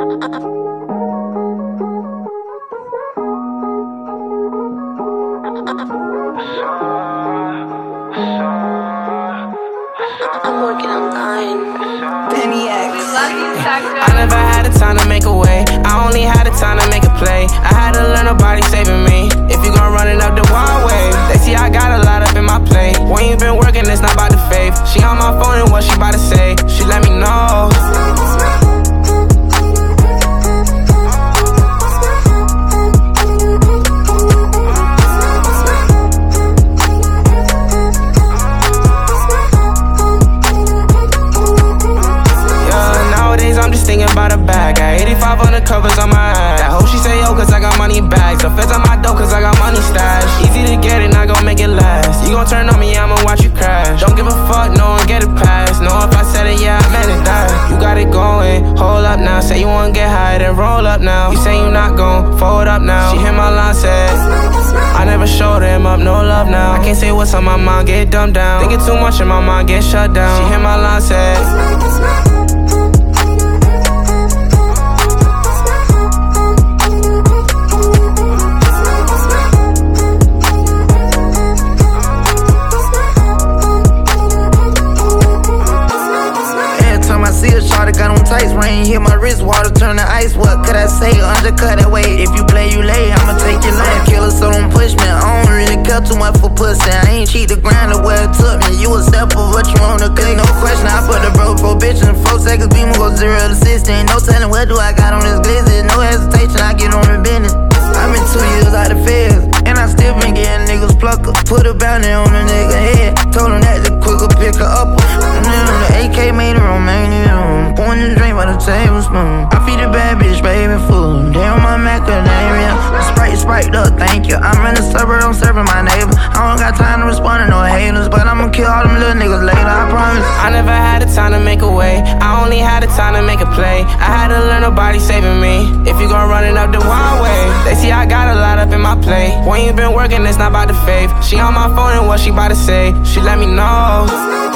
I'm working on dying. Penny X. I never had the time to make a way. I only had the time to make a play. I had to learn nobody saving me. If you gon' run it up the wild way, they see I got a lot up in my plate. When you been working, it's not about the faith. She on my phone and what she about to say, she let me know. I'm just thinking about a bag. Got 85 on the covers on my ass. That hoe she say yo cause I got money bags. The feds on my dough cause I got money stashed. Easy to get it, not gon' make it last. You gon' turn on me, I'ma watch you crash. Don't give a fuck, no one get it past. Know if I said it, yeah, I meant it, that. You got it going, hold up now. Say you wanna get high, then roll up now. You say you not gon' fold up now. She hit my line, said I never showed him up, no love now. I can't say what's on my mind, get dumbed down. Thinking too much in my mind, get shut down. She hit my line, said got on tights, rain, hit my wrist, water turn to ice. What could I say? Undercut that weight. If you play, you lay. I'ma take your lane. Killer, so don't push me. I don't really care too much for pussy. I ain't cheat the grind of where it took me. You a step of what you wanna click. No question, I put the bro for bitch in 4 seconds. Beam go 0 to 60. Ain't no telling what do I got on this glizzy. No hesitation, I get on the business. I've been 2 years out of feds, and I still been getting niggas plucker. Put a bounty on a nigga head. Told him that the quicker pick her up. And then the AK made her Romanian. Pouring the drink by the tablespoon. I feed a bad bitch, baby food. Damn my macadamia. Sprite spiked up, thank you. I'm in the suburb, I'm serving my neighbor. I don't got time to respond to no haters, but I'ma kill all them little niggas later, I promise. I never had the time to make a way. I only had the time to make a play. I had to learn nobody saving me. If you gon' run it up the wild way, they see I got a lot up in my plate. When you been working, it's not about the faith. She on my phone and what she about to say, she let me know.